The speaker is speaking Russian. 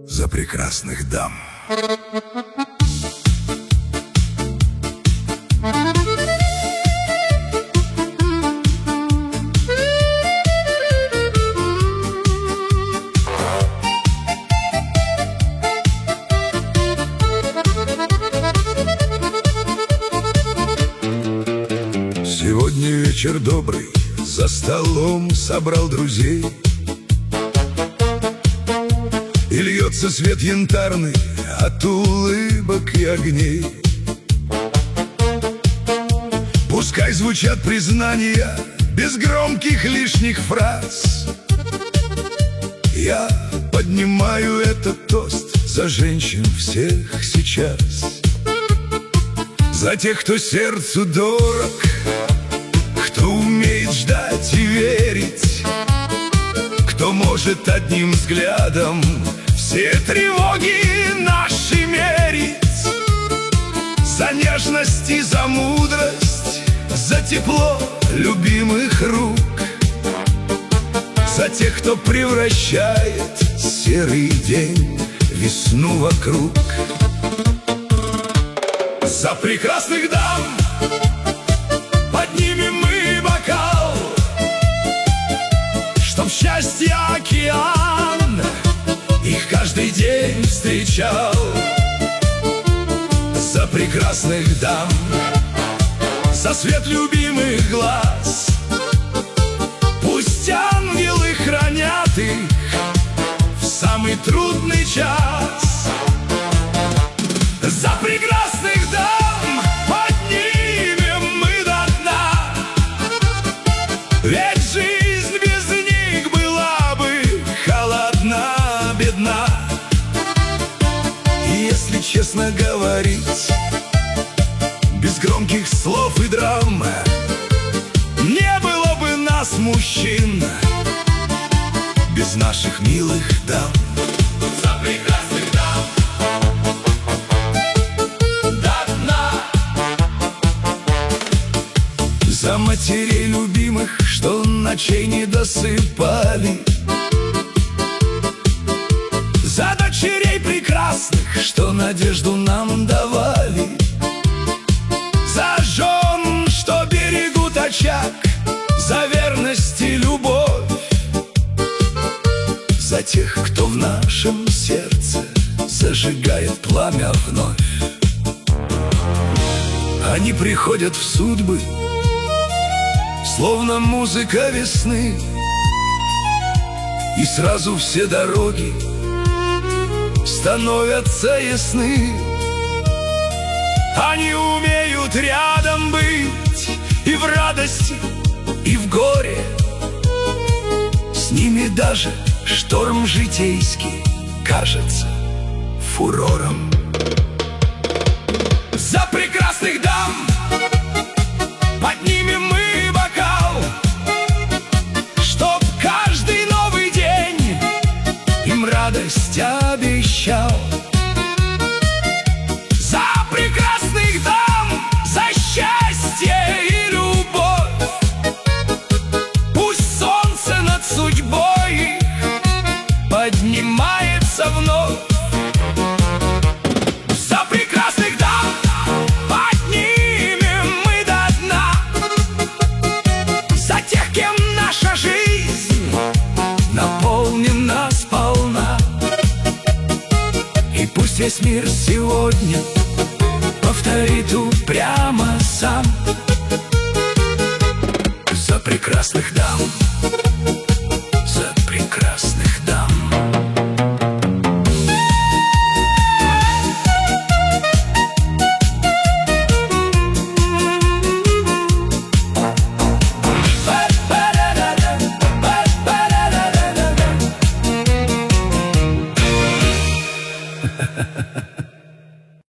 За прекрасных дам. Сегодня вечер добрый, за столом собрал друзей, и льется свет янтарный от улыбок и огней. Пускай звучат признания без громких лишних фраз. Я поднимаю этот тост за женщин всех сейчас. За тех, кто сердцу дорог, кто умеет ждать и верить, кто может одним взглядом все тревоги наши мерить. За нежность и за мудрость, за тепло любимых рук, за тех, кто превращает серый день в весну вокруг. За прекрасных дам поднимем мы бокал, чтоб счастье океан их каждый день встречал. За прекрасных дам, за свет любимых глаз, пусть ангелы хранят их в самый трудный час. За прекрасных дам поднимем мы до дна, ведь жизнь без них была бы холодна, бедна. И если честно говорить, без громких слов и драм не было бы нас, мужчин, без наших милых дам. За прекрасных дам до дна. За матерей любимых, что ночей не досыпали, за дочерей прекрасных, что надежду нам давали, за жен, что берегут очаг, за верность и любовь, за тех, кто в нашем сердце зажигает пламя вновь. Они приходят в судьбы, словно музыка весны, и сразу все дороги становятся ясны. Они умеют рядом быть и в радости, и в горе. С ними даже шторм житейский кажется фурором. За прекрасных дам поднимем мы бокал, чтоб каждый новый день им радость обещал. За прекрасных дам, за счастье и любовь, пусть солнце над судьбой их поднимается вновь. За прекрасных дам поднимем мы до дна, за тех, кем наша жизнь наполнена сполна. И пусть весь мир сегодня повторит упрямо сам: за прекрасных дам.